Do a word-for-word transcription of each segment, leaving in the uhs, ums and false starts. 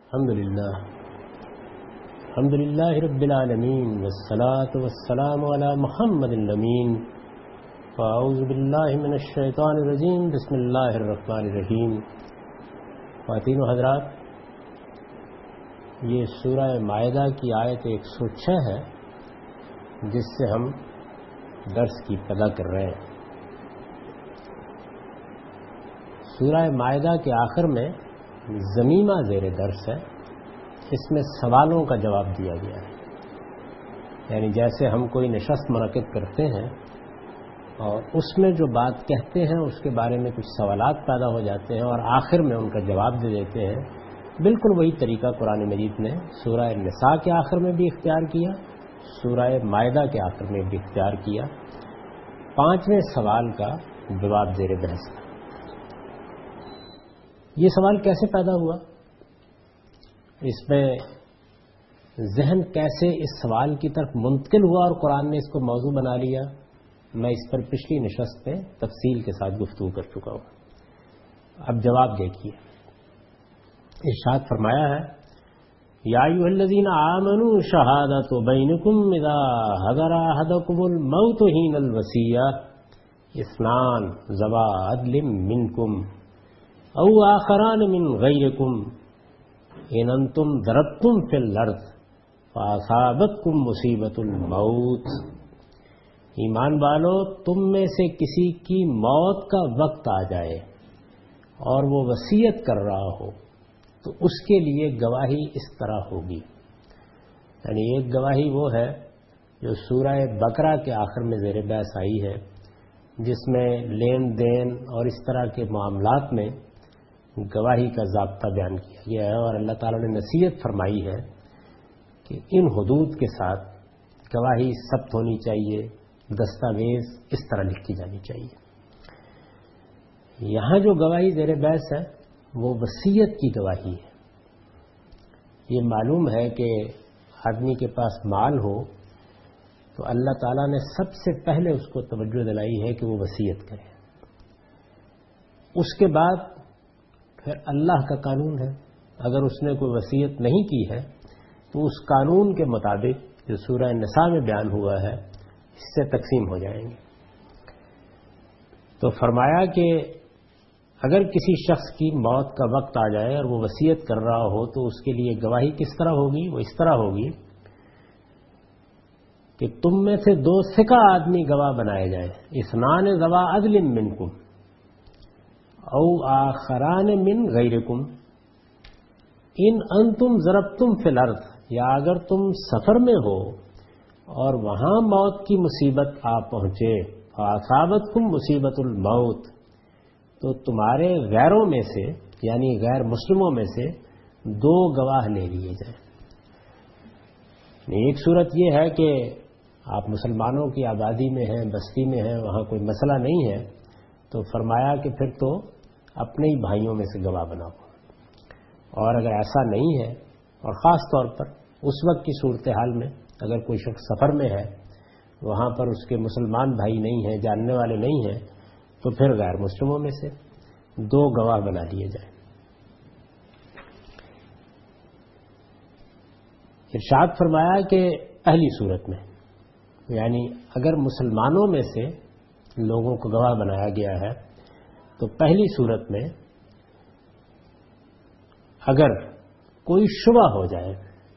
الحمد للہ الحمد للہ رب العالمین والصلاة والسلام علی محمد الامین فاعوذ باللہ من الشیطان الرجیم بسم اللہ الرحمن الرحیم. خواتین و حضرات، یہ سورہ مائدہ کی آیت ایک سو چھ ہے جس سے ہم درس کی ابتدا کر رہے ہیں. سورہ مائدہ کے آخر میں ضمیمہ زیر درس ہے. اس میں سوالوں کا جواب دیا گیا ہے. یعنی جیسے ہم کوئی نشست منعقد کرتے ہیں اور اس میں جو بات کہتے ہیں اس کے بارے میں کچھ سوالات پیدا ہو جاتے ہیں اور آخر میں ان کا جواب دے دیتے ہیں، بالکل وہی طریقہ قرآن مجید نے سورہ نساء کے آخر میں بھی اختیار کیا، سورہ مائدہ کے آخر میں بھی اختیار کیا. پانچویں سوال کا جواب زیر بحث ہے. یہ سوال کیسے پیدا ہوا، اس میں ذہن کیسے اس سوال کی طرف منتقل ہوا اور قرآن نے اس کو موضوع بنا لیا، میں اس پر پچھلی نشست میں تفصیل کے ساتھ گفتگو کر چکا ہوں. اب جواب دیکھیے. ارشاد فرمایا ہے، یا ایھا الذین آمنوا شہادۃ بینکم اذا حضر احدکم الموت حین الوصیہ اثنان ذوا عدل منکم او آخران من غیرکم ان انتم ضربتم فی الارض فاصابتکم مصیبۃ الموت. ایمان والو، تم میں سے کسی کی موت کا وقت آ جائے اور وہ وصیت کر رہا ہو تو اس کے لیے گواہی اس طرح ہوگی. یعنی ایک گواہی وہ ہے جو سورہ بقرہ کے آخر میں زیر بحث آئی ہے، جس میں لین دین اور اس طرح کے معاملات میں گواہی کا ضابطہ بیان کیا گیا ہے، اور اللہ تعالیٰ نے نصیحت فرمائی ہے کہ ان حدود کے ساتھ گواہی ثبت ہونی چاہیے، دستاویز اس طرح لکھی جانی چاہیے. یہاں جو گواہی زیر بحث ہے وہ وصیت کی گواہی ہے. یہ معلوم ہے کہ آدمی کے پاس مال ہو تو اللہ تعالیٰ نے سب سے پہلے اس کو توجہ دلائی ہے کہ وہ وصیت کرے. اس کے بعد پھر اللہ کا قانون ہے. اگر اس نے کوئی وصیت نہیں کی ہے تو اس قانون کے مطابق جو سورہ نساء میں بیان ہوا ہے اس سے تقسیم ہو جائیں گے. تو فرمایا کہ اگر کسی شخص کی موت کا وقت آ جائے اور وہ وصیت کر رہا ہو تو اس کے لیے گواہی کس طرح ہوگی؟ وہ اس طرح ہوگی کہ تم میں سے دو ثقہ آدمی گواہ بنائے جائیں، اثنان ذوا عدل منکم او آخران من غیرکم ان انتم ضربتم فی الارض. یا اگر تم سفر میں ہو اور وہاں موت کی مصیبت آ پہنچے، فاصابتکم مصیبت الموت، تو تمہارے غیروں میں سے یعنی غیر مسلموں میں سے دو گواہ لے لیے جائیں. ایک صورت یہ ہے کہ آپ مسلمانوں کی آبادی میں ہیں، بستی میں ہیں، وہاں کوئی مسئلہ نہیں ہے، تو فرمایا کہ پھر تو اپنے ہی بھائیوں میں سے گواہ بناؤ. اور اگر ایسا نہیں ہے، اور خاص طور پر اس وقت کی صورتحال میں اگر کوئی شخص سفر میں ہے، وہاں پر اس کے مسلمان بھائی نہیں ہیں، جاننے والے نہیں ہیں، تو پھر غیر مسلموں میں سے دو گواہ بنا لیے جائیں. ارشاد فرمایا کہ پہلی صورت میں یعنی اگر مسلمانوں میں سے لوگوں کو گواہ بنایا گیا ہے تو پہلی صورت میں اگر کوئی شبہ ہو جائے،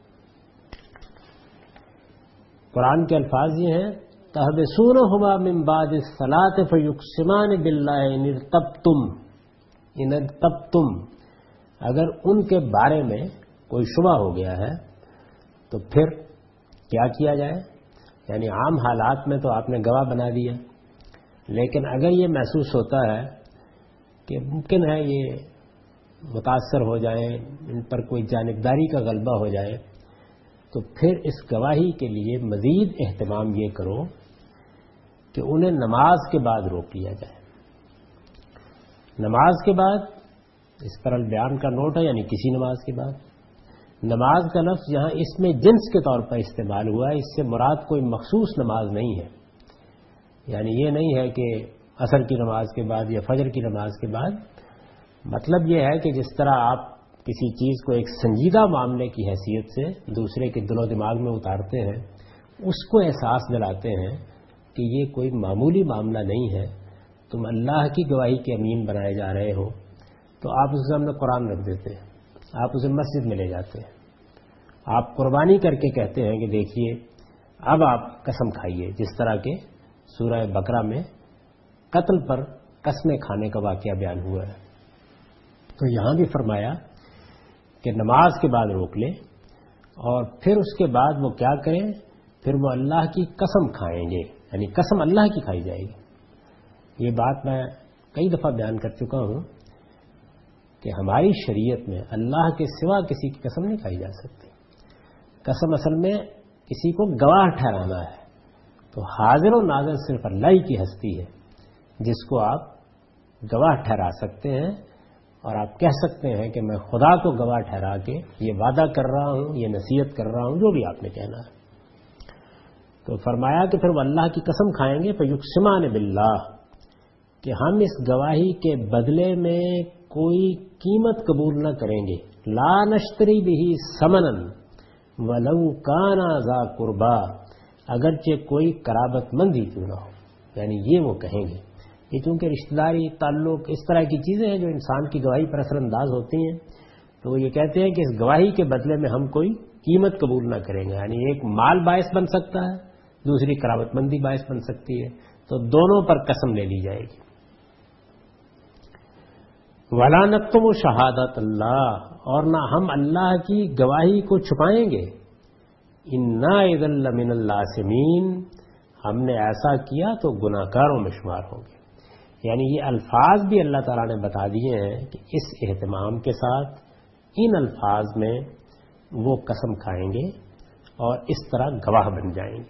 قرآن کے الفاظ یہ ہیں، تحبسونہما من بعد الصلاۃ فیقسمان باللہ ان ارتبتم ان ارتبتم اگر ان کے بارے میں کوئی شبہ ہو گیا ہے تو پھر کیا کیا جائے؟ یعنی عام حالات میں تو آپ نے گواہ بنا دیا، لیکن اگر یہ محسوس ہوتا ہے کہ ممکن ہے یہ متاثر ہو جائیں، ان پر کوئی جانبداری کا غلبہ ہو جائے، تو پھر اس گواہی کے لیے مزید اہتمام یہ کرو کہ انہیں نماز کے بعد روک لیا جائے. نماز کے بعد، اس پر البیان کا نوٹ ہے، یعنی کسی نماز کے بعد. نماز کا لفظ یہاں اس میں جنس کے طور پر استعمال ہوا ہے، اس سے مراد کوئی مخصوص نماز نہیں ہے. یعنی یہ نہیں ہے کہ عصر کی نماز کے بعد یا فجر کی نماز کے بعد. مطلب یہ ہے کہ جس طرح آپ کسی چیز کو ایک سنجیدہ معاملے کی حیثیت سے دوسرے کے دل و دماغ میں اتارتے ہیں، اس کو احساس دلاتے ہیں کہ یہ کوئی معمولی معاملہ نہیں ہے، تم اللہ کی گواہی کے امین بنائے جا رہے ہو، تو آپ اس سامنے قرآن رکھ دیتے ہیں، آپ اسے مسجد میں لے جاتے ہیں، آپ قربانی کر کے کہتے ہیں کہ دیکھیے اب آپ قسم کھائیے، جس طرح کے سورہ بقرہ میں قتل پر قسمیں کھانے کا واقعہ بیان ہوا ہے۔ تو یہاں بھی فرمایا کہ نماز کے بعد روک لیں اور پھر اس کے بعد وہ کیا کریں، پھر وہ اللہ کی قسم کھائیں گے، یعنی قسم اللہ کی کھائی جائے گی۔ یہ بات میں کئی دفعہ بیان کر چکا ہوں کہ ہماری شریعت میں اللہ کے سوا کسی کی قسم نہیں کھائی جا سکتی۔ قسم اصل میں کسی کو گواہ ٹھہرانا ہے، تو حاضر و ناظر صرف اللہ ہی کی ہستی ہے جس کو آپ گواہ ٹھہرا سکتے ہیں، اور آپ کہہ سکتے ہیں کہ میں خدا کو گواہ ٹھہرا کے یہ وعدہ کر رہا ہوں، یہ نصیحت کر رہا ہوں، جو بھی آپ نے کہنا ہے۔ تو فرمایا کہ پھر وہ اللہ کی قسم کھائیں گے، فیقسمان باللہ، کہ ہم اس گواہی کے بدلے میں کوئی قیمت قبول نہ کریں گے، لا نشتری بہ ثمنا ولو کان ذا قربا، اگرچہ کوئی قرابت مند ہی کیوں نہ ہو، یعنی یہ وہ کہیں گے۔ یہ چونکہ رشتہ داری، تعلق، اس طرح کی چیزیں ہیں جو انسان کی گواہی پر اثر انداز ہوتی ہیں، تو وہ یہ کہتے ہیں کہ اس گواہی کے بدلے میں ہم کوئی قیمت قبول نہ کریں گے، یعنی ایک مال باعث بن سکتا ہے، دوسری قرابت مندی باعث بن سکتی ہے، تو دونوں پر قسم لے لی جائے گی۔ وَلَا نَكْتُمُ شَهَادَةَ اللَّهِ، اور نہ ہم اللہ کی گواہی کو چھپائیں گے، إِنَّا إِذًا لَّمِنَ الْآثِمِينَ، ہم نے ایسا کیا تو گناہ گاروں میں شمار ہوں گے۔ یعنی یہ الفاظ بھی اللہ تعالیٰ نے بتا دیے ہیں کہ اس اہتمام کے ساتھ ان الفاظ میں وہ قسم کھائیں گے اور اس طرح گواہ بن جائیں گے۔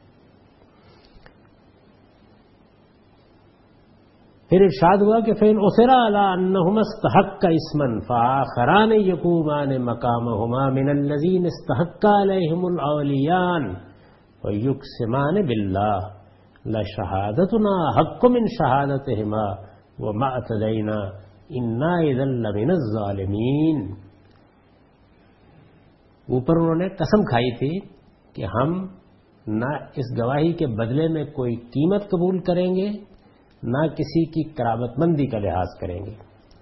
پھر ارشاد ہوا کہ فَإِنْ أُثِرَ عَلَىٰ أَنَّهُمَا اسْتَحَقَّا اسْمًا فَآخَرَانِ يَقُومَانِ مَقَامَهُمَا مِنَ الَّذِينَ اسْتَحَقَّ عَلَيْهِمُ الْأَوْلِيَانِ وَيُقْسِمَانِ بِاللَّهِ لَشَهَادَتُنَا حَقٌّ مِّن شَهَادَتِهِمَا وَمَا اعْتَدَيْنَا إِنَّا إِذًا لَّمِنَ الظَّالِمِينَ۔ اوپر انہوں نے قسم کھائی تھی کہ ہم نہ اس گواہی کے بدلے میں کوئی قیمت قبول کریں گے، نہ کسی کی قرابت مندی کا لحاظ کریں گے۔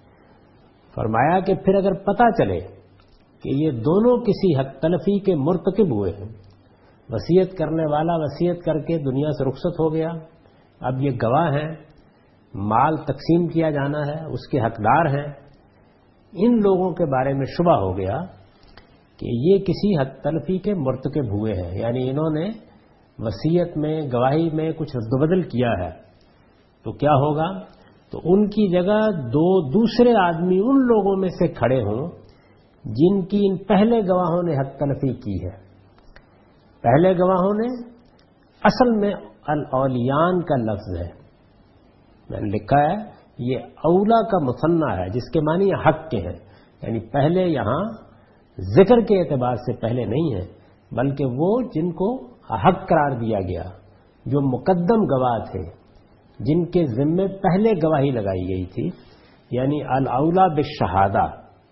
فرمایا کہ پھر اگر پتہ چلے کہ یہ دونوں کسی حق تلفی کے مرتکب ہوئے ہیں، وصیت کرنے والا وصیت کر کے دنیا سے رخصت ہو گیا، اب یہ گواہ ہیں، مال تقسیم کیا جانا ہے، اس کے حقدار ہیں، ان لوگوں کے بارے میں شبہ ہو گیا کہ یہ کسی حق تلفی کے مرتکب ہوئے ہیں، یعنی انہوں نے وصیت میں، گواہی میں کچھ رد و بدل کیا ہے، تو کیا ہوگا؟ تو ان کی جگہ دو دوسرے آدمی ان لوگوں میں سے کھڑے ہوں جن کی ان پہلے گواہوں نے حق تلفی کی ہے۔ پہلے گواہوں نے اصل میں الاولیان کا لفظ ہے، میں نے لکھا ہے یہ اولا کا مثنیٰ ہے جس کے معنی حق کے ہیں، یعنی پہلے یہاں ذکر کے اعتبار سے پہلے نہیں ہے، بلکہ وہ جن کو حق قرار دیا گیا، جو مقدم گواہ تھے، جن کے ذمے پہلے گواہی لگائی گئی تھی، یعنی الاولا بالشہادہ۔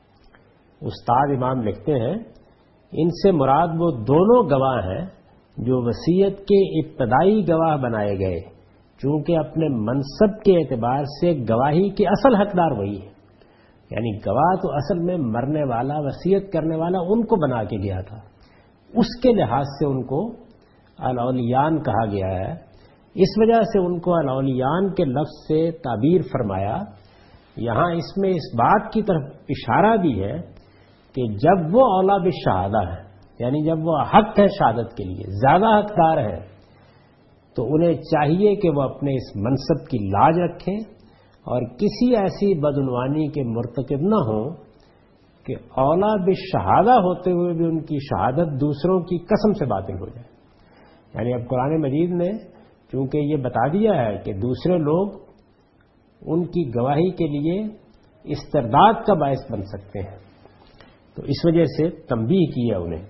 استاد امام لکھتے ہیں ان سے مراد وہ دونوں گواہ ہیں جو وصیت کے ابتدائی گواہ بنائے گئے، چونکہ اپنے منصب کے اعتبار سے گواہی کے اصل حقدار وہی ہے، یعنی گواہ تو اصل میں مرنے والا، وصیت کرنے والا ان کو بنا کے گیا تھا، اس کے لحاظ سے ان کو الاولیان کہا گیا ہے۔ اس وجہ سے ان کو الاولیان کے لفظ سے تعبیر فرمایا۔ یہاں اس میں اس بات کی طرف اشارہ بھی ہے کہ جب وہ اولا بالشہادہ ہے، یعنی جب وہ حق ہے شہادت کے لیے، زیادہ حقدار ہے، تو انہیں چاہیے کہ وہ اپنے اس منصب کی لاج رکھیں اور کسی ایسی بدعنوانی کے مرتکب نہ ہوں کہ اولا بالشہادہ ہوتے ہوئے بھی ان کی شہادت دوسروں کی قسم سے باطل ہو جائے۔ یعنی اب قرآن مجید نے چونکہ یہ بتا دیا ہے کہ دوسرے لوگ ان کی گواہی کے لیے استرداد کا باعث بن سکتے ہیں، تو اس وجہ سے تنبیہ کی ہے انہیں۔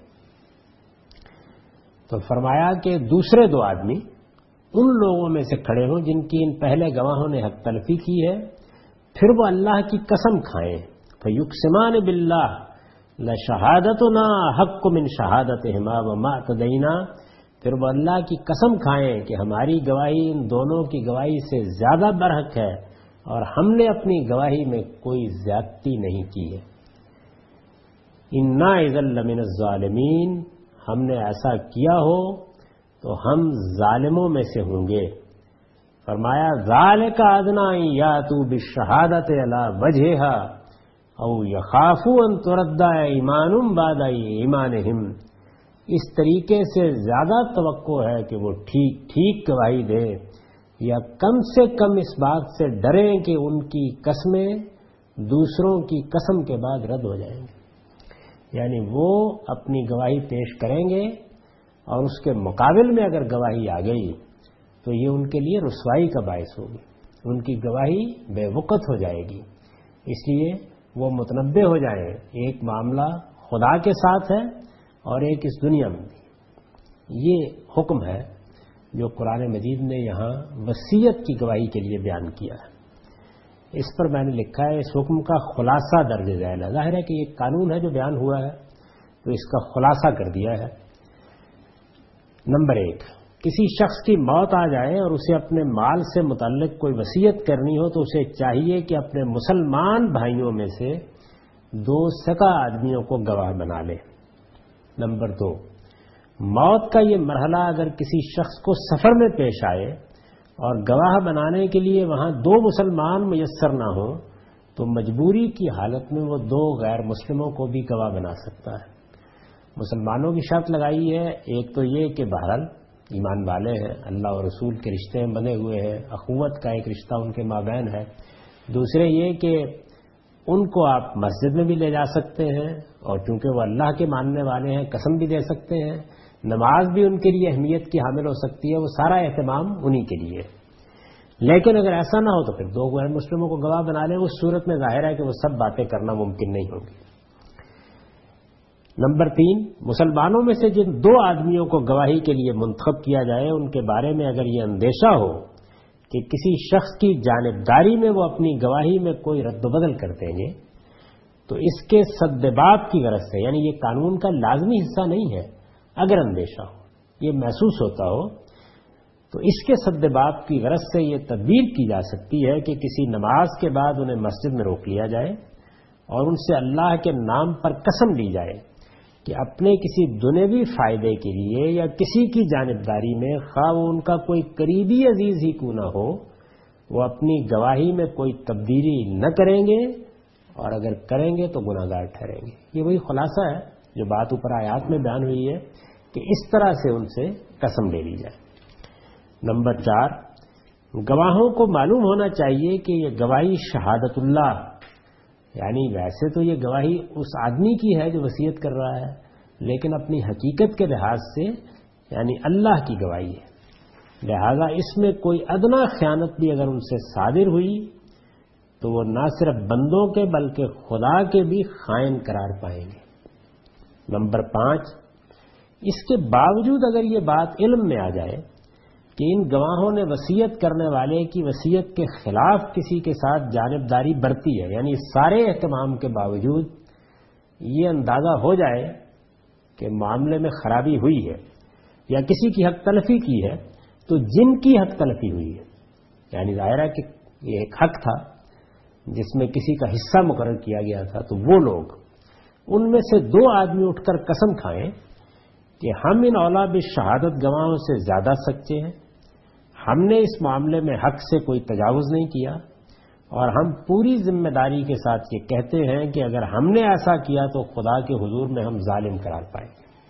تو فرمایا کہ دوسرے دو آدمی ان لوگوں میں سے کھڑے ہوں جن کی ان پہلے گواہوں نے حق تلفی کی ہے، پھر وہ اللہ کی قسم کھائیں، فیقسمان باللہ، لشہادتنا حق من شہادتہما وما اعتدینا، پھر وہ اللہ کی قسم کھائیں کہ ہماری گواہی ان دونوں کی گواہی سے زیادہ برحق ہے اور ہم نے اپنی گواہی میں کوئی زیادتی نہیں کی ہے۔ انا اذا لمن الظالمین، ہم نے ایسا کیا ہو تو ہم ظالموں میں سے ہوں گے۔ فرمایا ذالک ادنی ان یاتوا بالشہادۃ علی وجہہا او یخافوا ان ترد ایمان بعد ایمانہم، اس طریقے سے زیادہ توقع ہے کہ وہ ٹھیک ٹھیک گواہی دیں یا کم سے کم اس بات سے ڈریں کہ ان کی قسمیں دوسروں کی قسم کے بعد رد ہو جائیں گے، یعنی وہ اپنی گواہی پیش کریں گے اور اس کے مقابل میں اگر گواہی آ گئی تو یہ ان کے لیے رسوائی کا باعث ہوگی، ان کی گواہی بے وقت ہو جائے گی۔ اس لیے وہ متنبہ ہو جائیں، ایک معاملہ خدا کے ساتھ ہے اور ایک اس دنیا میں بھی۔ یہ حکم ہے جو قرآن مجید نے یہاں وصیت کی گواہی کے لیے بیان کیا ہے۔ اس پر میں نے لکھا ہے اس حکم کا خلاصہ درج ذیل ہے۔ ظاہر ہے کہ یہ قانون ہے جو بیان ہوا ہے تو اس کا خلاصہ کر دیا ہے۔ نمبر ایک، کسی شخص کی موت آ جائے اور اسے اپنے مال سے متعلق کوئی وصیت کرنی ہو تو اسے چاہیے کہ اپنے مسلمان بھائیوں میں سے دو سگا آدمیوں کو گواہ بنا لے۔ نمبر دو، موت کا یہ مرحلہ اگر کسی شخص کو سفر میں پیش آئے اور گواہ بنانے کے لیے وہاں دو مسلمان میسر نہ ہوں تو مجبوری کی حالت میں وہ دو غیر مسلموں کو بھی گواہ بنا سکتا ہے۔ مسلمانوں کی شرط لگائی ہے، ایک تو یہ کہ بہرحال ایمان والے ہیں، اللہ اور رسول کے رشتے میں بنے ہوئے ہیں، اخوت کا ایک رشتہ ان کے مابین ہے۔ دوسرے یہ کہ ان کو آپ مسجد میں بھی لے جا سکتے ہیں اور چونکہ وہ اللہ کے ماننے والے ہیں قسم بھی دے سکتے ہیں، نماز بھی ان کے لیے اہمیت کی حامل ہو سکتی ہے، وہ سارا اہتمام انہی کے لیے۔ لیکن اگر ایسا نہ ہو تو پھر دو غیر مسلموں کو گواہ بنا لیں، اس صورت میں ظاہر ہے کہ وہ سب باتیں کرنا ممکن نہیں ہوگی۔ نمبر تین، مسلمانوں میں سے جن دو آدمیوں کو گواہی کے لیے منتخب کیا جائے ان کے بارے میں اگر یہ اندیشہ ہو کہ کسی شخص کی جانبداری میں وہ اپنی گواہی میں کوئی رد و بدل کر دیں گے تو اس کے سدباب کی غرض سے، یعنی یہ قانون کا لازمی حصہ نہیں ہے، اگر اندیشہ ہو، یہ محسوس ہوتا ہو تو اس کے سدباب کی غرض سے یہ تدبیر کی جا سکتی ہے کہ کسی نماز کے بعد انہیں مسجد میں روک لیا جائے اور ان سے اللہ کے نام پر قسم لی جائے کہ اپنے کسی دنیوی فائدے کے لیے یا کسی کی جانبداری میں خواہ وہ ان کا کوئی قریبی عزیز ہی کیوں نہ ہو، وہ اپنی گواہی میں کوئی تبدیلی نہ کریں گے اور اگر کریں گے تو گناہ گار ٹھہریں گے۔ یہ وہی خلاصہ ہے جو بات اوپر آیات میں بیان ہوئی ہے کہ اس طرح سے ان سے قسم لے لی جائے۔ نمبر چار، گواہوں کو معلوم ہونا چاہیے کہ یہ گواہی شہادت اللہ، یعنی ویسے تو یہ گواہی اس آدمی کی ہے جو وصیت کر رہا ہے، لیکن اپنی حقیقت کے لحاظ سے یعنی اللہ کی گواہی ہے، لہذا اس میں کوئی ادنا خیانت بھی اگر ان سے صادر ہوئی تو وہ نہ صرف بندوں کے بلکہ خدا کے بھی خائن قرار پائیں گے۔ نمبر پانچ، اس کے باوجود اگر یہ بات علم میں آ جائے کہ ان گواہوں نے وصیت کرنے والے کی وصیت کے خلاف کسی کے ساتھ جانبداری برتی ہے، یعنی سارے اہتمام کے باوجود یہ اندازہ ہو جائے کہ معاملے میں خرابی ہوئی ہے یا کسی کی حق تلفی کی ہے، تو جن کی حق تلفی ہوئی ہے، یعنی ظاہر ہے کہ یہ ایک حق تھا جس میں کسی کا حصہ مقرر کیا گیا تھا، تو وہ لوگ ان میں سے دو آدمی اٹھ کر قسم کھائیں کہ ہم ان اولا بالشہادت گواہوں سے زیادہ سچے ہیں، ہم نے اس معاملے میں حق سے کوئی تجاوز نہیں کیا اور ہم پوری ذمہ داری کے ساتھ یہ کہتے ہیں کہ اگر ہم نے ایسا کیا تو خدا کے حضور میں ہم ظالم قرار پائیں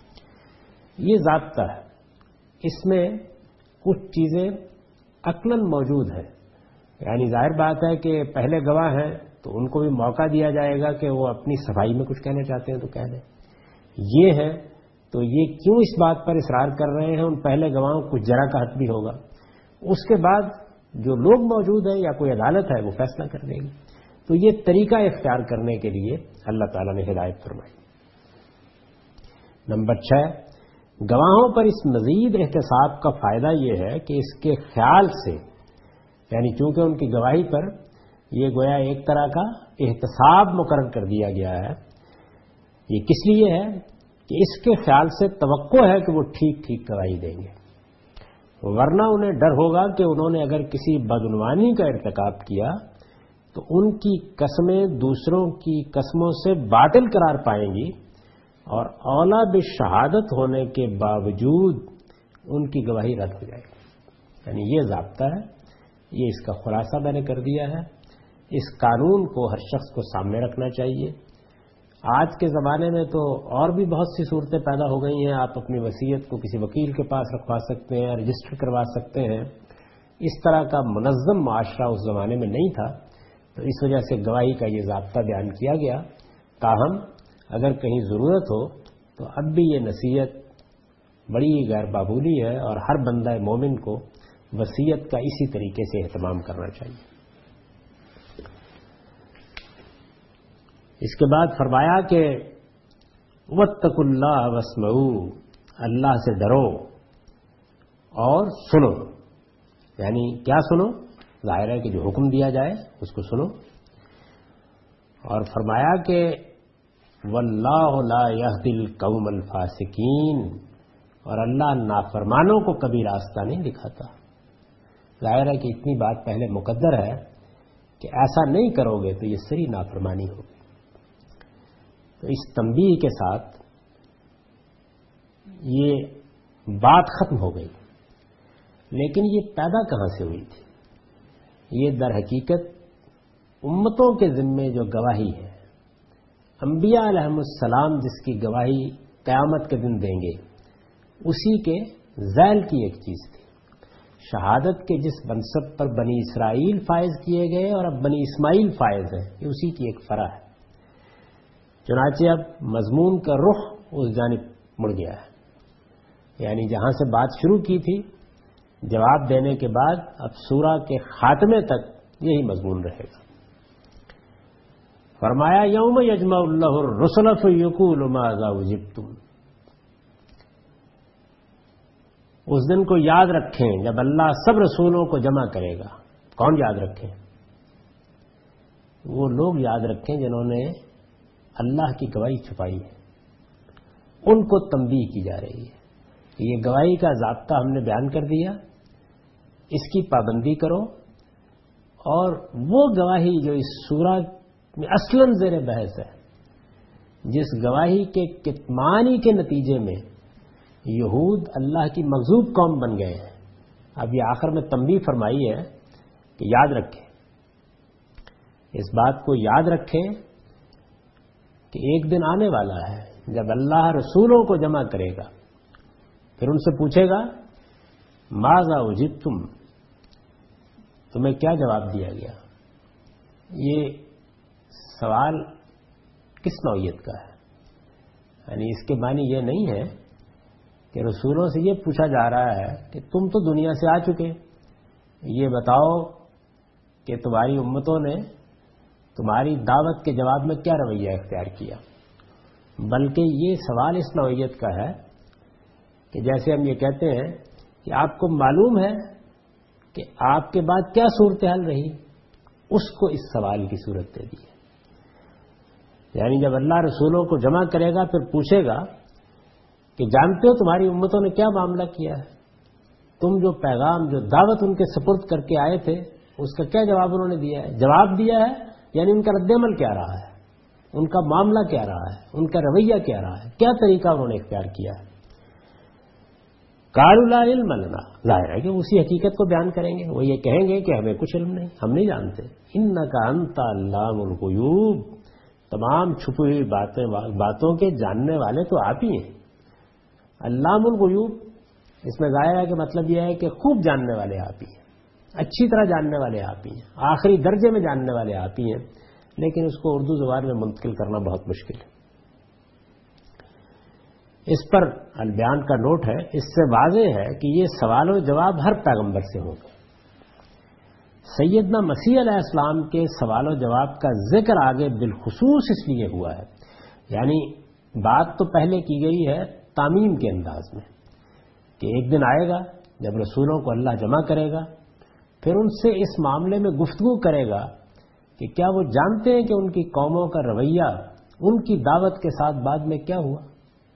گے۔ یہ ضابطہ ہے، اس میں کچھ چیزیں عقلاً موجود ہیں، یعنی ظاہر بات ہے کہ پہلے گواہ ہیں تو ان کو بھی موقع دیا جائے گا کہ وہ اپنی صفائی میں کچھ کہنا چاہتے ہیں تو کہہ دیں، یہ ہے تو یہ کیوں اس بات پر اصرار کر رہے ہیں، ان پہلے گواہوں کو جرا کا حق بھی ہوگا، اس کے بعد جو لوگ موجود ہیں یا کوئی عدالت ہے وہ فیصلہ کر دے گی۔ تو یہ طریقہ اختیار کرنے کے لیے اللہ تعالیٰ نے ہدایت فرمائی۔ نمبر چھ، گواہوں پر اس مزید احتساب کا فائدہ یہ ہے کہ اس کے خیال سے، یعنی چونکہ ان کی گواہی پر یہ گویا ایک طرح کا احتساب مقرر کر دیا گیا ہے، یہ کس لیے ہے کہ اس کے خیال سے توقع ہے کہ وہ ٹھیک ٹھیک گواہی دیں گے، ورنہ انہیں ڈر ہوگا کہ انہوں نے اگر کسی بدعنوانی کا ارتکاب کیا تو ان کی قسمیں دوسروں کی قسموں سے باطل قرار پائیں گی، اور اولا بشہادت ہونے کے باوجود ان کی گواہی رد ہو جائے گی۔ یعنی یہ ضابطہ ہے، یہ اس کا خلاصہ میں نے کر دیا ہے۔ اس قانون کو ہر شخص کو سامنے رکھنا چاہیے۔ آج کے زمانے میں تو اور بھی بہت سی صورتیں پیدا ہو گئی ہیں، آپ اپنی وصیت کو کسی وکیل کے پاس رکھوا سکتے ہیں، رجسٹر کروا سکتے ہیں۔ اس طرح کا منظم معاشرہ اس زمانے میں نہیں تھا، تو اس وجہ سے گواہی کا یہ ضابطہ بیان کیا گیا۔ تاہم اگر کہیں ضرورت ہو تو اب بھی یہ نصیحت بڑی غیر معمولی ہے، اور ہر بندہ مومن کو وصیت کا اسی طریقے سے اہتمام کرنا چاہیے۔ اس کے بعد فرمایا کہ واتقوا اللہ واسمعوا، اللہ سے ڈرو اور سنو۔ یعنی کیا سنو؟ ظاہر ہے کہ جو حکم دیا جائے اس کو سنو، اور فرمایا کہ واللہ لا یہدی القوم الفاسقین، اور اللہ نافرمانوں کو کبھی راستہ نہیں دکھاتا۔ ظاہر ہے کہ اتنی بات پہلے مقدر ہے کہ ایسا نہیں کرو گے تو یہ سری نافرمانی ہوگی۔ تو اس تنبیہ کے ساتھ یہ بات ختم ہو گئی، لیکن یہ پیدا کہاں سے ہوئی تھی؟ یہ در حقیقت امتوں کے ذمے جو گواہی ہے، انبیاء علیہم السلام جس کی گواہی قیامت کے دن دیں گے، اسی کے ذیل کی ایک چیز تھی۔ شہادت کے جس منصب پر بنی اسرائیل فائز کیے گئے اور اب بنی اسماعیل فائز ہیں، یہ اسی کی ایک فرع ہے۔ چنانچہ اب مضمون کا رخ اس جانب مڑ گیا ہے، یعنی جہاں سے بات شروع کی تھی جواب دینے کے بعد اب سورہ کے خاتمے تک یہی مضمون رہے گا۔ فرمایا یوم یجمع اللہ الرسل فیقول ماذا اجبتم، اس دن کو یاد رکھیں جب اللہ سب رسولوں کو جمع کرے گا۔ کون یاد رکھیں؟ وہ لوگ یاد رکھیں جنہوں نے اللہ کی گواہی چھپائی ہے، ان کو تنبیہ کی جا رہی ہے کہ یہ گواہی کا ضابطہ ہم نے بیان کر دیا، اس کی پابندی کرو، اور وہ گواہی جو اس سورہ میں اصلاً زیر بحث ہے، جس گواہی کے کتمانی کے نتیجے میں یہود اللہ کی مغضوب قوم بن گئے ہیں، اب یہ آخر میں تنبیہ فرمائی ہے کہ یاد رکھیں، اس بات کو یاد رکھیں کہ ایک دن آنے والا ہے جب اللہ رسولوں کو جمع کرے گا، پھر ان سے پوچھے گا ماذا اجبتم، تمہیں کیا جواب دیا گیا؟ یہ سوال کس نوعیت کا ہے؟ یعنی اس کے معنی یہ نہیں ہے کہ رسولوں سے یہ پوچھا جا رہا ہے کہ تم تو دنیا سے آ چکے، یہ بتاؤ کہ تمہاری امتوں نے تمہاری دعوت کے جواب میں کیا رویہ اختیار کیا، بلکہ یہ سوال اس نوعیت کا ہے کہ جیسے ہم یہ کہتے ہیں کہ آپ کو معلوم ہے کہ آپ کے بعد کیا صورتحال رہی، اس کو اس سوال کی صورت دے دی ہے۔ یعنی جب اللہ رسولوں کو جمع کرے گا پھر پوچھے گا کہ جانتے ہو تمہاری امتوں نے کیا معاملہ کیا ہے، تم جو پیغام جو دعوت ان کے سپرد کر کے آئے تھے اس کا کیا جواب انہوں نے دیا ہے؟ جواب دیا ہے یعنی ان کا رد عمل کیا رہا ہے، ان کا معاملہ کیا رہا ہے، ان کا رویہ کیا رہا ہے، کیا طریقہ انہوں نے اختیار کیا ہے۔ قالوا لا علم لنا، ظاہر ہے کہ اسی حقیقت کو بیان کریں گے، وہ یہ کہیں گے کہ ہمیں کچھ علم نہیں، ہم نہیں جانتے۔ انک انت علام الغیوب، تمام چھپی ہوئی باتیں باتوں کے جاننے والے تو آپ ہی ہیں۔ علام الغیوب، اس میں ظاہر ہے کہ مطلب یہ ہے کہ خوب جاننے والے آپ ہی ہیں، اچھی طرح جاننے والے آپ ہی ہیں، آخری درجے میں جاننے والے آپ ہی ہیں، لیکن اس کو اردو زبان میں منتقل کرنا بہت مشکل ہے۔ اس پر البیان کا نوٹ ہے، اس سے واضح ہے کہ یہ سوال و جواب ہر پیغمبر سے ہوگا۔ سیدنا مسیح علیہ السلام کے سوال و جواب کا ذکر آگے بالخصوص اس لیے ہوا ہے، یعنی بات تو پہلے کی گئی ہے تعمیم کے انداز میں کہ ایک دن آئے گا جب رسولوں کو اللہ جمع کرے گا، پھر ان سے اس معاملے میں گفتگو کرے گا کہ کیا وہ جانتے ہیں کہ ان کی قوموں کا رویہ ان کی دعوت کے ساتھ بعد میں کیا ہوا؟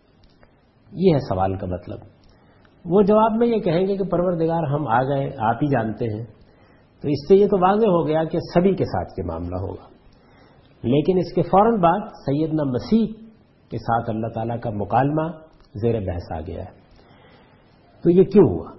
یہ ہے سوال کا مطلب۔ وہ جواب میں یہ کہیں گے کہ پروردگار ہم آ گئے، آپ ہی جانتے ہیں، تو اس سے یہ تو واضح ہو گیا کہ سبھی کے ساتھ یہ معاملہ ہوگا۔ لیکن اس کے فوراً بعد سیدنا مسیح کے ساتھ اللہ تعالیٰ کا مکالمہ زیر بحث آ گیا ہے۔ تو یہ کیوں ہوا؟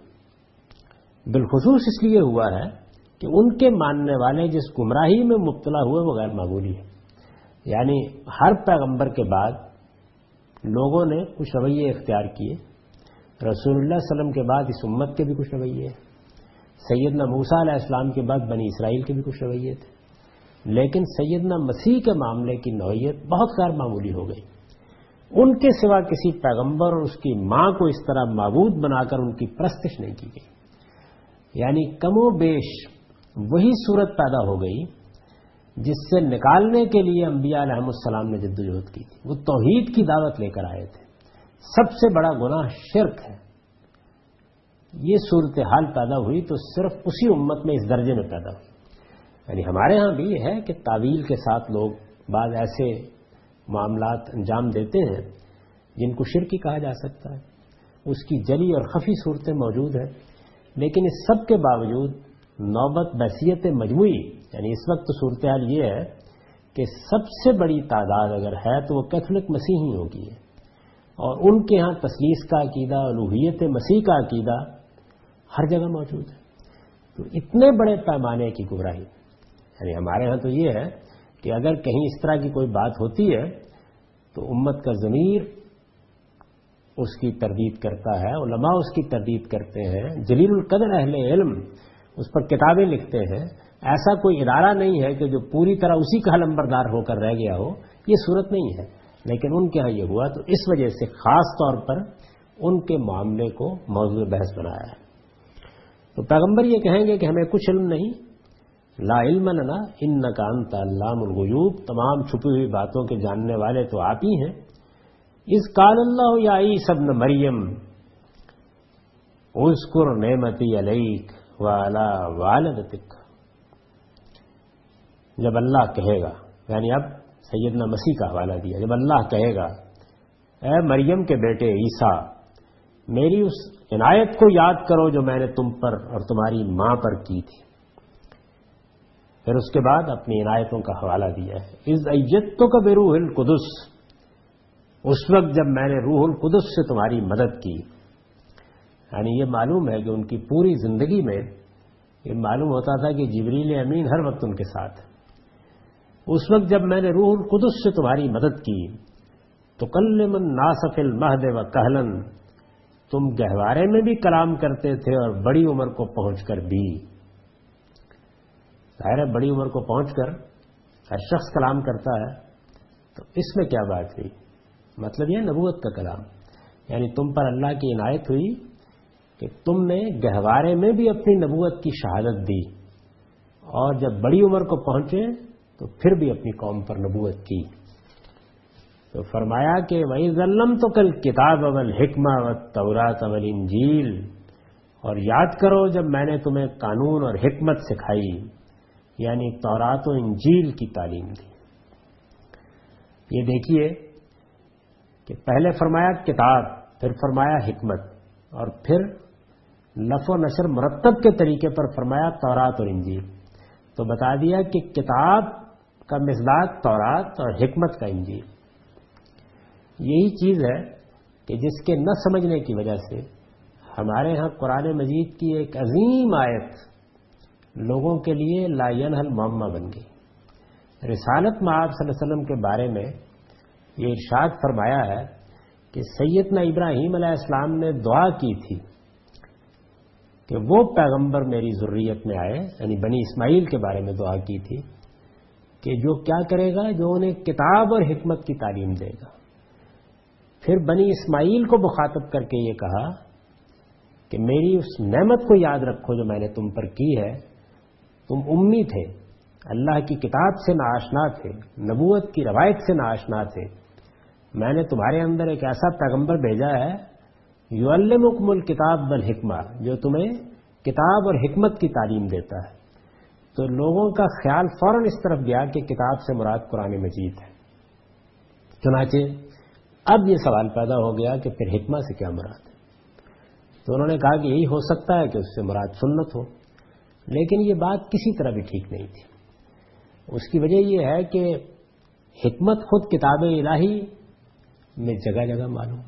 بالخصوص اس لیے ہوا ہے کہ ان کے ماننے والے جس گمراہی میں مبتلا ہوئے وہ غیر معمولی ہے۔ یعنی ہر پیغمبر کے بعد لوگوں نے کچھ رویے اختیار کیے، رسول اللہ صلی اللہ علیہ وسلم کے بعد اس امت کے بھی کچھ رویے ہیں، سیدنا موسیٰ علیہ السلام کے بعد بنی اسرائیل کے بھی کچھ رویے تھے، لیکن سیدنا مسیح کے معاملے کی نوعیت بہت غیر معمولی ہو گئی۔ ان کے سوا کسی پیغمبر اور اس کی ماں کو اس طرح معبود بنا کر ان کی پرستش نہیں کی گئی۔ یعنی کم و بیش وہی صورت پیدا ہو گئی جس سے نکالنے کے لیے انبیاء علیہ السلام نے جدوجہد کی تھی۔ وہ توحید کی دعوت لے کر آئے تھے۔ سب سے بڑا گناہ شرک ہے۔ یہ صورتحال پیدا ہوئی تو صرف اسی امت میں اس درجے میں پیدا ہوئی۔ یعنی ہمارے ہاں بھی یہ ہے کہ تعویل کے ساتھ لوگ بعض ایسے معاملات انجام دیتے ہیں جن کو شرک کہا جا سکتا ہے، اس کی جلی اور خفی صورتیں موجود ہیں، لیکن اس سب کے باوجود نوبت بحثیت مجموعی، یعنی اس وقت صورتحال یہ ہے کہ سب سے بڑی تعداد اگر ہے تو وہ کیتھولک مسیحیوں کی ہے، اور ان کے ہاں تثلیث کا عقیدہ، الوہیت مسیح کا عقیدہ ہر جگہ موجود ہے۔ تو اتنے بڑے پیمانے کی گمراہی، یعنی ہمارے ہاں تو یہ ہے کہ اگر کہیں اس طرح کی کوئی بات ہوتی ہے تو امت کا ضمیر اس کی تردید کرتا ہے، علماء اس کی تردید کرتے ہیں، جلیل القدر اہل علم اس پر کتابیں لکھتے ہیں۔ ایسا کوئی ادارہ نہیں ہے کہ جو پوری طرح اسی کا علمبردار ہو کر رہ گیا ہو، یہ صورت نہیں ہے، لیکن ان کے ہاں یہ ہوا تو اس وجہ سے خاص طور پر ان کے معاملے کو موضوع بحث بنایا ہے۔ تو پیغمبر یہ کہیں گے کہ ہمیں کچھ علم نہیں، لا علم لنا انک انت علام الغیوب، تمام چھپی ہوئی باتوں کے جاننے والے تو آپ ہی ہیں۔ اذ قال اللہ یا عیسی ابن مریم اذکر نعمتی علیک وعلی والدتک، جب اللہ کہے گا، یعنی اب سیدنا مسیح کا حوالہ دیا، جب اللہ کہے گا اے مریم کے بیٹے عیسیٰ، میری اس عنایت کو یاد کرو جو میں نے تم پر اور تمہاری ماں پر کی تھی، پھر اس کے بعد اپنی عنایتوں کا حوالہ دیا ہے۔ اذ ایدتک بروح القدس، اس وقت جب میں نے روح القدس سے تمہاری مدد کی۔ یعنی یہ معلوم ہے کہ ان کی پوری زندگی میں یہ معلوم ہوتا تھا کہ جبریل امین ہر وقت ان کے ساتھ ہے۔ اس وقت جب میں نے روح القدس سے تمہاری مدد کی تو تکلم الناس فی المہد وکہلا، تم گہوارے میں بھی کلام کرتے تھے اور بڑی عمر کو پہنچ کر بھی۔ ظاہر ہے بڑی عمر کو پہنچ کر ہر شخص کلام کرتا ہے، تو اس میں کیا بات ہوئی؟ مطلب یہ نبوت کا کلام، یعنی تم پر اللہ کی عنایت ہوئی کہ تم نے گہوارے میں بھی اپنی نبوت کی شہادت دی، اور جب بڑی عمر کو پہنچے تو پھر بھی اپنی قوم پر نبوت کی۔ تو فرمایا کہ وَإِذْ عَلَّمْتُكَ الْكِتَابَ وَالْحِكْمَةَ وَالتَّوْرَاةَ وَالْإِنْجِيلَ، اور یاد کرو جب میں نے تمہیں قانون اور حکمت سکھائی، یعنی تورات و انجیل کی تعلیم دی۔ یہ دیکھیے کہ پہلے فرمایا کتاب، پھر فرمایا حکمت، اور پھر لف و نشر مرتب کے طریقے پر فرمایا تورات اور انجیل۔ تو بتا دیا کہ کتاب کا مصداق تورات اور حکمت کا انجیل۔ یہی چیز ہے کہ جس کے نہ سمجھنے کی وجہ سے ہمارے ہاں قرآن مجید کی ایک عظیم آیت لوگوں کے لیے لا ینحل معمہ بن گئی۔ رسالت مآب صلی اللہ علیہ وسلم کے بارے میں یہ ارشاد فرمایا ہے کہ سیدنا ابراہیم علیہ السلام نے دعا کی تھی کہ وہ پیغمبر میری ذریت میں آئے، یعنی بنی اسماعیل کے بارے میں دعا کی تھی کہ جو کیا کرے گا، جو انہیں کتاب اور حکمت کی تعلیم دے گا۔ پھر بنی اسماعیل کو مخاطب کر کے یہ کہا کہ میری اس نعمت کو یاد رکھو جو میں نے تم پر کی ہے۔ تم امی تھے، اللہ کی کتاب سے ناآشنا تھے، نبوت کی روایت سے ناآشنا تھے، میں نے تمہارے اندر ایک ایسا پیغمبر بھیجا ہے یعلمکم الکتاب والحکمہ، جو تمہیں کتاب اور حکمت کی تعلیم دیتا ہے۔ تو لوگوں کا خیال فوراً اس طرف گیا کہ کتاب سے مراد قرآن مجید ہے۔ چنانچہ اب یہ سوال پیدا ہو گیا کہ پھر حکمت سے کیا مراد ہے؟ تو انہوں نے کہا کہ یہی ہو سکتا ہے کہ اس سے مراد سنت ہو، لیکن یہ بات کسی طرح بھی ٹھیک نہیں تھی۔ اس کی وجہ یہ ہے کہ حکمت خود کتاب الہی میں جگہ جگہ معلوم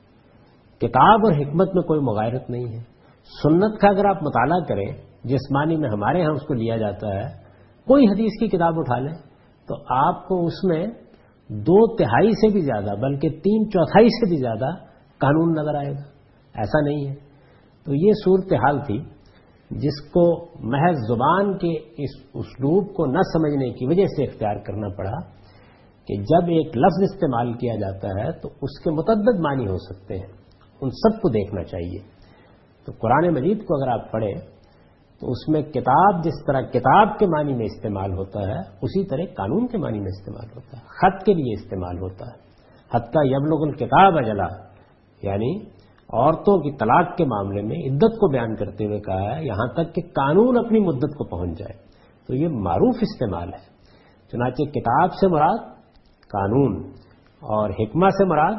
ہے، کتاب اور حکمت میں کوئی مغایرت نہیں ہے۔ سنت کا اگر آپ مطالعہ کریں جس معنی میں ہمارے ہاں اس کو لیا جاتا ہے، کوئی حدیث کی کتاب اٹھا لیں تو آپ کو اس میں دو تہائی سے بھی زیادہ بلکہ تین چوتھائی سے بھی زیادہ قانون نظر آئے گا، ایسا نہیں ہے۔ تو یہ صورتحال تھی جس کو محض زبان کے اس اسلوب کو نہ سمجھنے کی وجہ سے اختیار کرنا پڑا کہ جب ایک لفظ استعمال کیا جاتا ہے تو اس کے متعدد معنی ہو سکتے ہیں، ان سب کو دیکھنا چاہیے۔ تو قرآن مجید کو اگر آپ پڑھیں تو اس میں کتاب جس طرح کتاب کے معنی میں استعمال ہوتا ہے اسی طرح قانون کے معنی میں استعمال ہوتا ہے، خط کے لیے استعمال ہوتا ہے۔ حتیٰ یبلغ الکتاب اجلا، یعنی عورتوں کی طلاق کے معاملے میں عدت کو بیان کرتے ہوئے کہا ہے یہاں تک کہ قانون اپنی مدت کو پہنچ جائے، تو یہ معروف استعمال ہے۔ چنانچہ کتاب سے مراد قانون اور حکمت سے مراد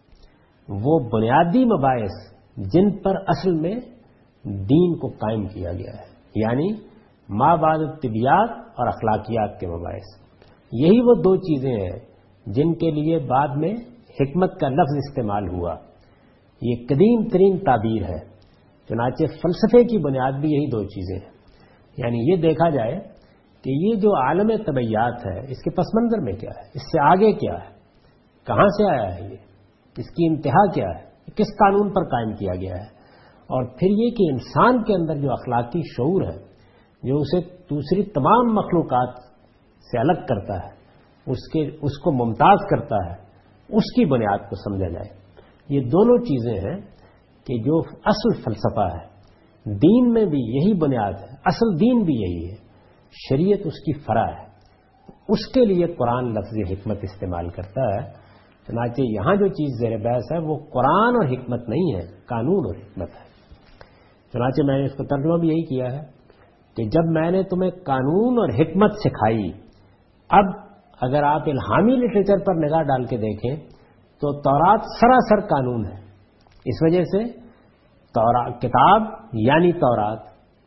وہ بنیادی مباحث جن پر اصل میں دین کو قائم کیا گیا ہے، یعنی ما بعد الطبیعیات اور اخلاقیات کے مباحث۔ یہی وہ دو چیزیں ہیں جن کے لیے بعد میں حکمت کا لفظ استعمال ہوا۔ یہ قدیم ترین تعبیر ہے، چنانچہ فلسفے کی بنیاد بھی یہی دو چیزیں ہیں۔ یعنی یہ دیکھا جائے کہ یہ جو عالم طبیعیات ہے اس کے پس منظر میں کیا ہے، اس سے آگے کیا ہے، کہاں سے آیا ہے، یہ اس کی انتہا کیا ہے، کس قانون پر قائم کیا گیا ہے، اور پھر یہ کہ انسان کے اندر جو اخلاقی شعور ہے جو اسے دوسری تمام مخلوقات سے الگ کرتا ہے، اس کے اس کو ممتاز کرتا ہے، اس کی بنیاد کو سمجھا جائے۔ یہ دونوں چیزیں ہیں کہ جو اصل فلسفہ ہے، دین میں بھی یہی بنیاد ہے، اصل دین بھی یہی ہے، شریعت اس کی فرع ہے، اس کے لیے قرآن لفظ حکمت استعمال کرتا ہے۔ چنانچہ یہاں جو چیز زیر بحث ہے وہ قرآن اور حکمت نہیں ہے، قانون اور حکمت ہے۔ چنانچہ میں نے اس کو ترجمہ بھی یہی کیا ہے کہ جب میں نے تمہیں قانون اور حکمت سکھائی، اب اگر آپ الہامی لٹریچر پر نگاہ ڈال کے دیکھیں تو تورات سراسر قانون ہے۔ اس وجہ سے تورات کتاب یعنی تورات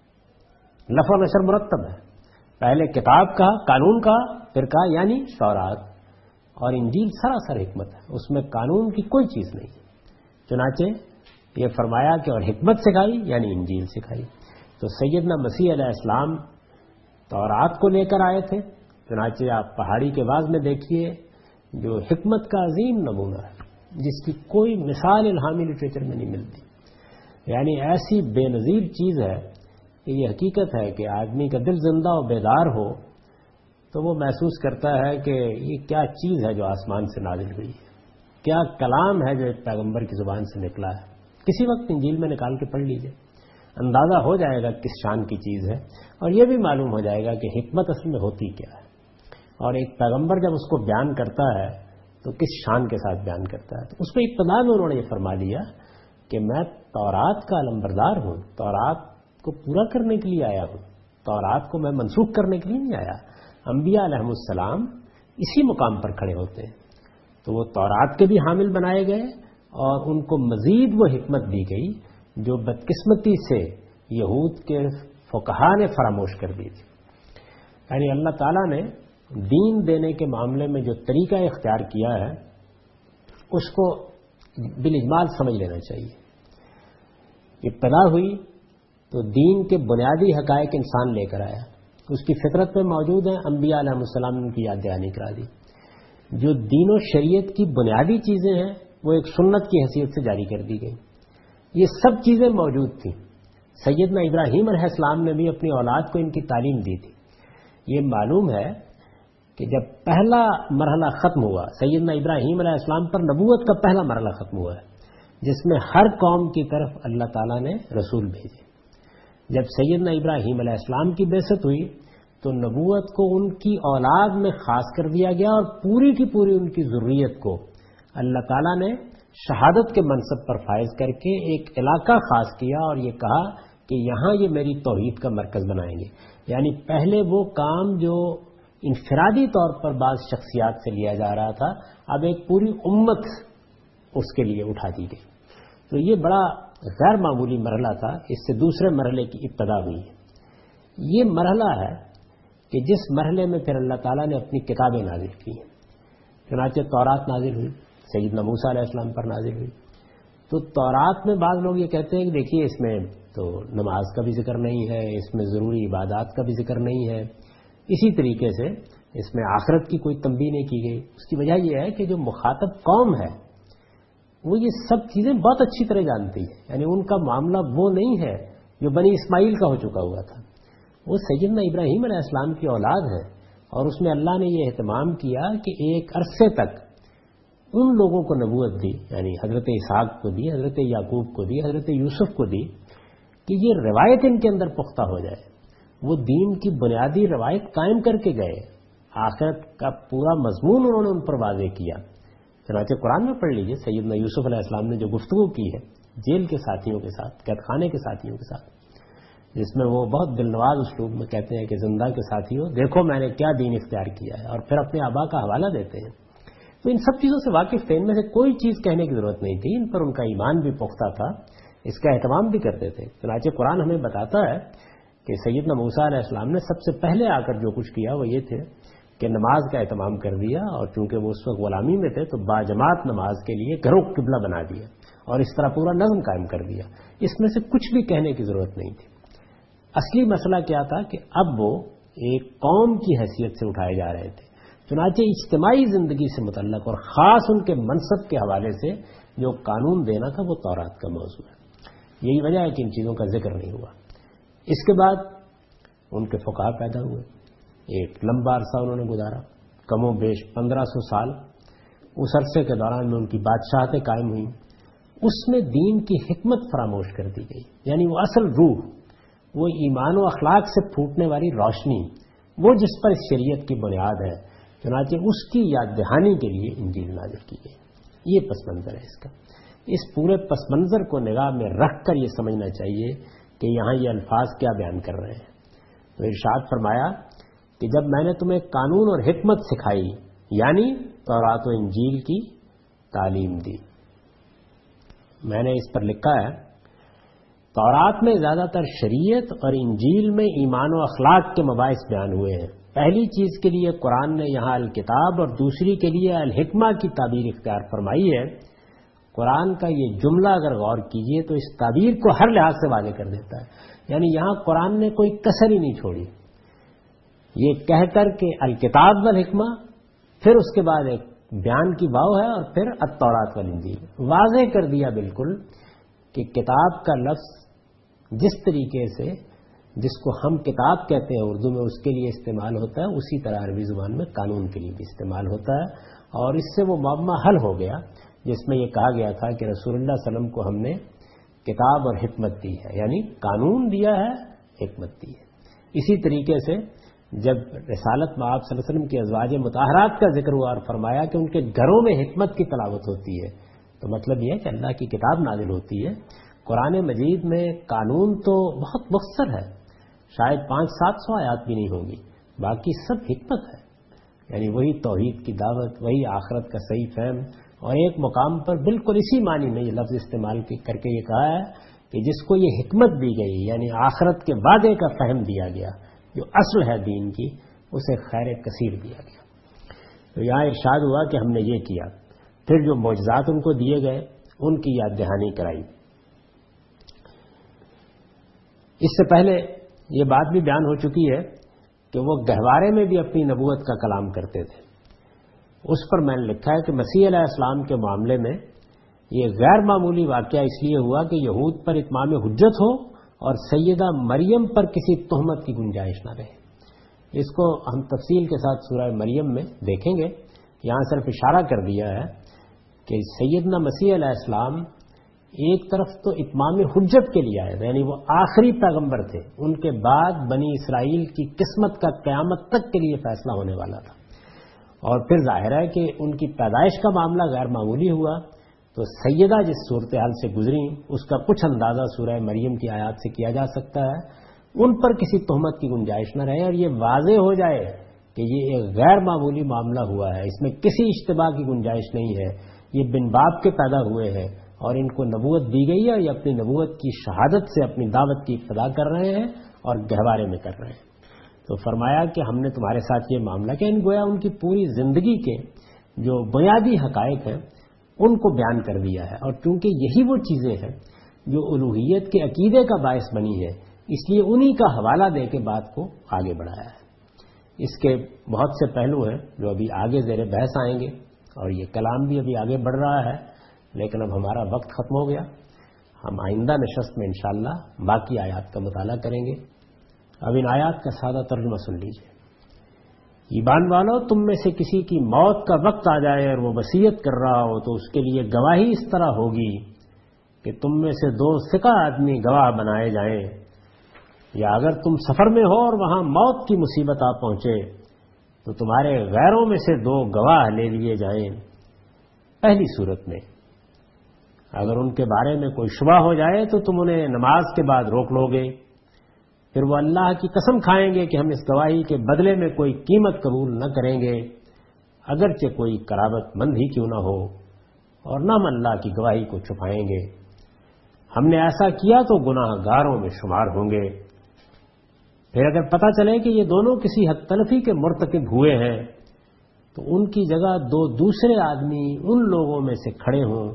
لفظ و نشر مرتب ہے، پہلے کتاب کا قانون کا پھر کہا یعنی تورات، اور انجیل سراسر حکمت ہے، اس میں قانون کی کوئی چیز نہیں ہے۔ چنانچہ یہ فرمایا کہ اور حکمت سکھائی یعنی انجیل سکھائی۔ تو سیدنا مسیح علیہ السلام تورات کو لے کر آئے تھے، چنانچہ آپ پہاڑی کے باز میں دیکھیے جو حکمت کا عظیم نمونہ ہے جس کی کوئی مثال الہامی لٹریچر میں نہیں ملتی، یعنی ایسی بے نظیر چیز ہے کہ یہ حقیقت ہے کہ آدمی کا دل زندہ و بیدار ہو تو وہ محسوس کرتا ہے کہ یہ کیا چیز ہے جو آسمان سے نازل ہوئی ہے، کیا کلام ہے جو ایک پیغمبر کی زبان سے نکلا ہے۔ کسی وقت انجیل میں نکال کے پڑھ لیجئے، اندازہ ہو جائے گا کس شان کی چیز ہے، اور یہ بھی معلوم ہو جائے گا کہ حکمت اصل میں ہوتی کیا ہے، اور ایک پیغمبر جب اس کو بیان کرتا ہے تو کس شان کے ساتھ بیان کرتا ہے۔ تو اس میں ابتدا میں انہوں نے یہ فرما دیا کہ میں تورات کا علمبردار ہوں، تورات کو پورا کرنے کے لیے آیا ہوں، تورات کو میں منسوخ کرنے کے لیے نہیں آیا۔ انبیاء علیہ السلام اسی مقام پر کھڑے ہوتے ہیں، تو وہ تورات کے بھی حامل بنائے گئے اور ان کو مزید وہ حکمت دی گئی جو بدقسمتی سے یہود کے فقہا نے فراموش کر دی تھی۔ یعنی اللہ تعالیٰ نے دین دینے کے معاملے میں جو طریقہ اختیار کیا ہے اس کو بالاجمال سمجھ لینا چاہیے۔ ابتدا ہوئی تو دین کے بنیادی حقائق انسان لے کر آیا، اس کی فطرت میں موجود ہیں، انبیاء علیہ السلام نے ان کی یاد دہانی کرا دی۔ جو دین و شریعت کی بنیادی چیزیں ہیں وہ ایک سنت کی حیثیت سے جاری کر دی گئی، یہ سب چیزیں موجود تھیں۔ سیدنا ابراہیم علیہ السلام نے بھی اپنی اولاد کو ان کی تعلیم دی تھی۔ یہ معلوم ہے کہ جب پہلا مرحلہ ختم ہوا، سیدنا ابراہیم علیہ السلام پر نبوت کا پہلا مرحلہ ختم ہوا ہے جس میں ہر قوم کی طرف اللہ تعالیٰ نے رسول بھیجے۔ جب سیدنا ابراہیم علیہ السلام کی بعثت ہوئی تو نبوت کو ان کی اولاد میں خاص کر دیا گیا اور پوری کی پوری ان کی ذریت کو اللہ تعالیٰ نے شہادت کے منصب پر فائز کر کے ایک علاقہ خاص کیا اور یہ کہا کہ یہاں یہ میری توحید کا مرکز بنائیں گے۔ یعنی پہلے وہ کام جو انفرادی طور پر بعض شخصیات سے لیا جا رہا تھا، اب ایک پوری امت اس کے لیے اٹھا دی گئی. تو یہ بڑا غیر معمولی مرحلہ تھا. اس سے دوسرے مرحلے کی ابتدا ہوئی ہے. یہ مرحلہ ہے کہ جس مرحلے میں پھر اللہ تعالیٰ نے اپنی کتابیں نازل کی ہیں. چنانچہ تورات نازل ہوئی، سیدنا موسیٰ علیہ السلام پر نازل ہوئی. تو تورات میں بعض لوگ یہ کہتے ہیں کہ دیکھیے اس میں تو نماز کا بھی ذکر نہیں ہے، اس میں ضروری عبادات کا بھی ذکر نہیں ہے، اسی طریقے سے اس میں آخرت کی کوئی تنبیہ نہیں کی گئی. اس کی وجہ یہ ہے کہ جو مخاطب قوم ہے وہ یہ سب چیزیں بہت اچھی طرح جانتی ہے. یعنی ان کا معاملہ وہ نہیں ہے جو بنی اسماعیل کا ہو چکا ہوا تھا. وہ سیدنا ابراہیم علیہ السلام کی اولاد ہے، اور اس میں اللہ نے یہ اہتمام کیا کہ ایک عرصے تک ان لوگوں کو نبوت دی، یعنی حضرت اسحاق کو دی، حضرت یعقوب کو دی، حضرت یوسف کو دی، کہ یہ روایت ان کے اندر پختہ ہو جائے. وہ دین کی بنیادی روایت قائم کر کے گئے. آخرت کا پورا مضمون انہوں نے ان پر واضح کیا. چنانچہ قرآن میں پڑھ لیجئے سیدنا یوسف علیہ السلام نے جو گفتگو کی ہے جیل کے ساتھیوں کے ساتھ، قید خانے کے ساتھیوں کے ساتھ، جس میں وہ بہت دلنواز اسلوب میں کہتے ہیں کہ زندہ کے ساتھیوں دیکھو میں نے کیا دین اختیار کیا ہے، اور پھر اپنے آبا کا حوالہ دیتے ہیں. تو ان سب چیزوں سے واقف تھے، ان میں سے کوئی چیز کہنے کی ضرورت نہیں تھی. ان پر ان کا ایمان بھی پختہ تھا، اس کا اہتمام بھی کرتے تھے. چنانچہ قرآن ہمیں بتاتا ہے کہ سیدنا موسیٰ علیہ السلام نے سب سے پہلے آ کر جو کچھ کیا وہ یہ تھے کہ نماز کا اہتمام کر دیا، اور چونکہ وہ اس وقت غلامی میں تھے تو باجماعت نماز کے لیے گھروں کو قبلہ بنا دیا، اور اس طرح پورا نظم قائم کر دیا. اس میں سے کچھ بھی کہنے کی ضرورت نہیں تھی. اصلی مسئلہ کیا تھا کہ اب وہ ایک قوم کی حیثیت سے اٹھائے جا رہے تھے. چنانچہ اجتماعی زندگی سے متعلق اور خاص ان کے منصب کے حوالے سے جو قانون دینا تھا وہ تورات کا موضوع ہے. یہی وجہ ہے کہ ان چیزوں کا ذکر نہیں ہوا. اس کے بعد ان کے فقہا پیدا ہوئے. ایک لمبا عرصہ انہوں نے گزارا، کم و بیش پندرہ سو سال. اس عرصے کے دوران میں ان کی بادشاہتیں قائم ہوئیں. اس میں دین کی حکمت فراموش کر دی گئی. یعنی وہ اصل روح، وہ ایمان و اخلاق سے پھوٹنے والی روشنی، وہ جس پر اس شریعت کی بنیاد ہے، چنانچہ اس کی یاد دہانی کے لیے انجیل نازل کی گئی. یہ پس منظر ہے اس کا. اس پورے پس منظر کو نگاہ میں رکھ کر یہ سمجھنا چاہیے کہ یہاں یہ الفاظ کیا بیان کر رہے ہیں. تو ارشاد فرمایا کہ جب میں نے تمہیں قانون اور حکمت سکھائی، یعنی تورات و انجیل کی تعلیم دی. میں نے اس پر لکھا ہے تورات میں زیادہ تر شریعت اور انجیل میں ایمان و اخلاق کے مباحث بیان ہوئے ہیں. پہلی چیز کے لیے قرآن نے یہاں الکتاب اور دوسری کے لیے الحکمہ کی تعبیر اختیار فرمائی ہے. قرآن کا یہ جملہ اگر غور کیجئے تو اس تعبیر کو ہر لحاظ سے واضح کر دیتا ہے. یعنی یہاں قرآن نے کوئی کسر ہی نہیں چھوڑی. یہ کہہ کر کہ الکتاب والحکمہ، پھر اس کے بعد ایک بیان کی واو ہے، اور پھر التورات والانجیل. واضح کر دیا بالکل کہ کتاب کا لفظ جس طریقے سے جس کو ہم کتاب کہتے ہیں اردو میں اس کے لیے استعمال ہوتا ہے، اسی طرح عربی زبان میں قانون کے لیے بھی استعمال ہوتا ہے. اور اس سے وہ معمہ حل ہو گیا جس میں یہ کہا گیا تھا کہ رسول اللہ صلی اللہ علیہ وسلم کو ہم نے کتاب اور حکمت دی ہے، یعنی قانون دیا ہے، حکمت دی ہے. اسی طریقے سے جب رسالت میں آپ صلی اللہ علیہ وسلم کی ازواج مطہرات کا ذکر ہوا اور فرمایا کہ ان کے گھروں میں حکمت کی تلاوت ہوتی ہے، تو مطلب یہ ہے کہ اللہ کی کتاب نازل ہوتی ہے. قرآن مجید میں قانون تو بہت مختصر ہے، شاید پانچ سات سو آیات بھی نہیں ہوگی، باقی سب حکمت ہے. یعنی وہی توحید کی دعوت، وہی آخرت کا صحیح فہم. اور ایک مقام پر بالکل اسی معنی میں یہ لفظ استعمال کر کے یہ کہا ہے کہ جس کو یہ حکمت دی گئی، یعنی آخرت کے وعدے کا فہم دیا گیا جو اصل ہے دین کی، اسے خیر کثیر دیا گیا. تو یہاں ارشاد ہوا کہ ہم نے یہ کیا. پھر جو معجزات ان کو دیے گئے ان کی یاد دہانی کرائی. اس سے پہلے یہ بات بھی بیان ہو چکی ہے کہ وہ گہوارے میں بھی اپنی نبوت کا کلام کرتے تھے. اس پر میں نے لکھا ہے کہ مسیح علیہ السلام کے معاملے میں یہ غیر معمولی واقعہ اس لیے ہوا کہ یہود پر اتمام حجت ہو اور سیدہ مریم پر کسی تہمت کی گنجائش نہ رہے. اس کو ہم تفصیل کے ساتھ سورہ مریم میں دیکھیں گے. یہاں صرف اشارہ کر دیا ہے کہ سیدنا مسیح علیہ السلام ایک طرف تو اتمام حجت کے لیے آئے، یعنی وہ آخری پیغمبر تھے. ان کے بعد بنی اسرائیل کی قسمت کا قیامت تک کے لیے فیصلہ ہونے والا تھا. اور پھر ظاہر ہے کہ ان کی پیدائش کا معاملہ غیر معمولی ہوا. تو سیدہ جس صورتحال سے گزری اس کا کچھ اندازہ سورہ مریم کی آیات سے کیا جا سکتا ہے. ان پر کسی تہمت کی گنجائش نہ رہے، اور یہ واضح ہو جائے کہ یہ ایک غیر معمولی معاملہ ہوا ہے، اس میں کسی اشتباہ کی گنجائش نہیں ہے، یہ بن باپ کے پیدا ہوئے ہیں اور ان کو نبوت دی گئی ہے، یہ اپنی نبوت کی شہادت سے اپنی دعوت کی ابتدا کر رہے ہیں اور گہوارے میں کر رہے ہیں۔ تو فرمایا کہ ہم نے تمہارے ساتھ یہ معاملہ کیا، ان گویا ان کی پوری زندگی کے جو بنیادی حقائق ہیں ان کو بیان کر دیا ہے، اور چونکہ یہی وہ چیزیں ہیں جو الوہیت کے عقیدے کا باعث بنی ہے، اس لیے انہی کا حوالہ دے کے بات کو آگے بڑھایا ہے۔ اس کے بہت سے پہلو ہیں جو ابھی آگے زیر بحث آئیں گے، اور یہ کلام بھی ابھی آگے بڑھ رہا ہے، لیکن اب ہمارا وقت ختم ہو گیا۔ ہم آئندہ نشست میں انشاءاللہ باقی آیات کا مطالعہ کریں گے۔ اب ان آیات کا سادہ ترجمہ سن لیجئے۔ ایمان والو، تم میں سے کسی کی موت کا وقت آ جائے اور وہ وصیت کر رہا ہو تو اس کے لیے گواہی اس طرح ہوگی کہ تم میں سے دو ثقہ آدمی گواہ بنائے جائیں، یا اگر تم سفر میں ہو اور وہاں موت کی مصیبت آ پہنچے تو تمہارے غیروں میں سے دو گواہ لے لیے جائیں۔ پہلی صورت میں اگر ان کے بارے میں کوئی شبہ ہو جائے تو تم انہیں نماز کے بعد روک لو گے، پھر وہ اللہ کی قسم کھائیں گے کہ ہم اس گواہی کے بدلے میں کوئی قیمت قبول نہ کریں گے، اگرچہ کوئی قرابت مند ہی کیوں نہ ہو، اور نہ ہم اللہ کی گواہی کو چھپائیں گے۔ ہم نے ایسا کیا تو گناہ گاروں میں شمار ہوں گے۔ پھر اگر پتہ چلے کہ یہ دونوں کسی حد تلفی کے مرتکب ہوئے ہیں تو ان کی جگہ دو دوسرے آدمی ان لوگوں میں سے کھڑے ہوں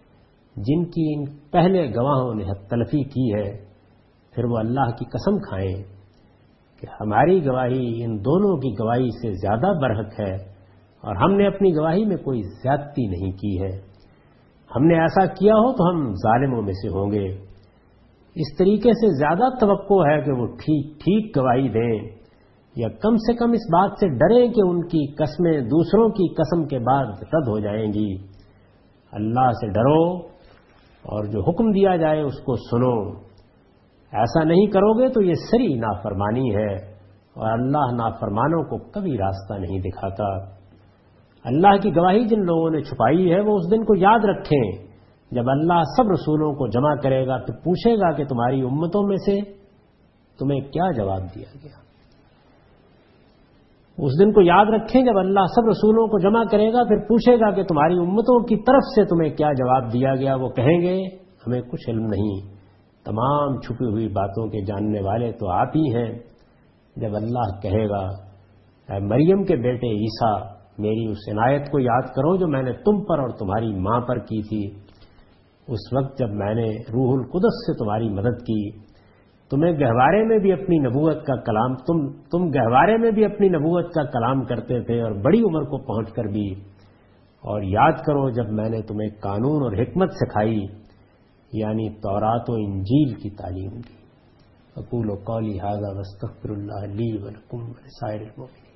جن کی ان پہلے گواہوں نے حد تلفی کی ہے، پھر وہ اللہ کی قسم کھائیں کہ ہماری گواہی ان دونوں کی گواہی سے زیادہ برحق ہے اور ہم نے اپنی گواہی میں کوئی زیادتی نہیں کی ہے، ہم نے ایسا کیا ہو تو ہم ظالموں میں سے ہوں گے۔ اس طریقے سے زیادہ توقع ہے کہ وہ ٹھیک ٹھیک گواہی دیں، یا کم سے کم اس بات سے ڈریں کہ ان کی قسمیں دوسروں کی قسم کے بعد رد ہو جائیں گی۔ اللہ سے ڈرو اور جو حکم دیا جائے اس کو سنو، ایسا نہیں کرو گے تو یہ سری نافرمانی ہے، اور اللہ نافرمانوں کو کبھی راستہ نہیں دکھاتا۔ اللہ کی گواہی جن لوگوں نے چھپائی ہے وہ اس دن کو یاد رکھیں جب اللہ سب رسولوں کو جمع کرے گا، تو پوچھے گا کہ تمہاری امتوں میں سے تمہیں کیا جواب دیا گیا۔ اس دن کو یاد رکھیں جب اللہ سب رسولوں کو جمع کرے گا، پھر پوچھے گا کہ تمہاری امتوں کی طرف سے تمہیں کیا جواب دیا گیا۔ وہ کہیں گے ہمیں کچھ علم نہیں، تمام چھپی ہوئی باتوں کے جاننے والے تو آپ ہی ہیں۔ جب اللہ کہے گا اے مریم کے بیٹے عیسیٰ، میری اس عنایت کو یاد کرو جو میں نے تم پر اور تمہاری ماں پر کی تھی، اس وقت جب میں نے روح القدس سے تمہاری مدد کی، تمہیں گہوارے میں بھی اپنی نبوت کا کلام تم تم گہوارے میں بھی اپنی نبوت کا کلام کرتے تھے اور بڑی عمر کو پہنچ کر بھی، اور یاد کرو جب میں نے تمہیں قانون اور حکمت سکھائی، یعنی تورات و انجیل کی تعلیم دی۔ اقول قولی ھذا واستغفر اللہ لی ولکم ولسائر المؤمنین۔